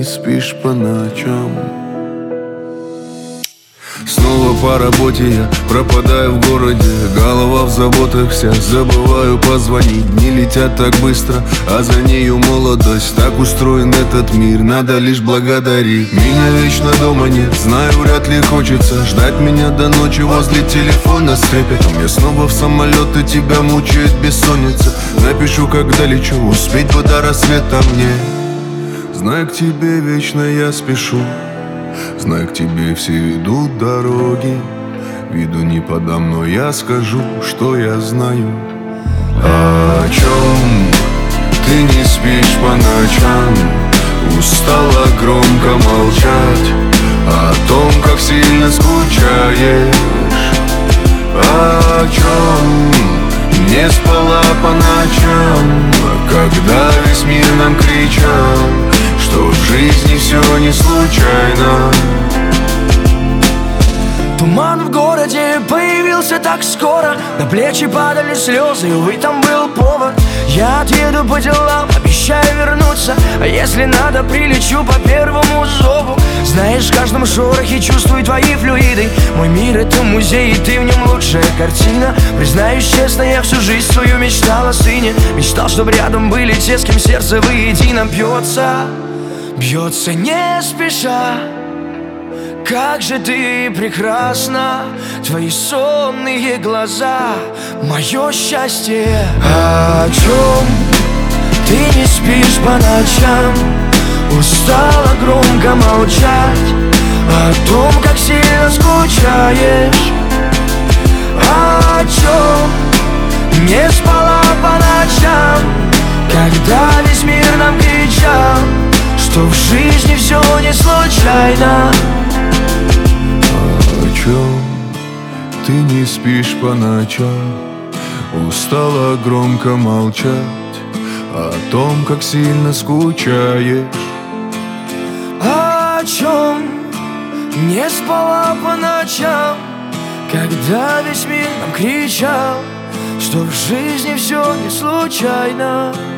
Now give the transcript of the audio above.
не спишь по ночам. Снова по работе я пропадаю в городе, голова в заботах вся, забываю позвонить. Дни летят так быстро, а за нею молодость. Так устроен этот мир, надо лишь благодарить. Меня вечно дома нет, знаю, вряд ли хочется ждать меня до ночи возле телефона с трепетом. Я снова в самолет, и тебя мучает бессонница. Напишу, когда лечу, успеть бы до рассвета мне. Знаю, к тебе вечно я спешу, знаю, к тебе все ведут дороги. Виду не подам, но я скажу, что я знаю. О чем ты не спишь по ночам, устала громко молчать, о том, как сильно скучаешь. О чем не спала по ночам, когда весь мир нам кричал, что в жизни все не случайно. Туман в городе появился так скоро, на плечи падали слезы, и, увы, там был повод. Я отъеду по делам, обещаю вернуться, а если надо, прилечу по первому зову. Знаешь, в каждом шорохе чувствую твои флюиды. Мой мир — это музей, и ты в нем лучшая картина. Признаюсь честно, я всю жизнь свою мечтал о сыне. Мечтал, чтобы рядом были те, с кем сердце воедино бьется. Бьется не спеша. Как же ты прекрасна, твои сонные глаза, мое счастье. О чем ты не спишь по ночам, устала громко молчать, о том, как сильно скучаешь. О чем не спала по ночам, когда весь мир нам кричал, что в жизни все не случайно. О чем ты не спишь по ночам, устала громко молчать, о том, как сильно скучаешь. О чем не спала по ночам, когда весь мир нам кричал, что в жизни все не случайно.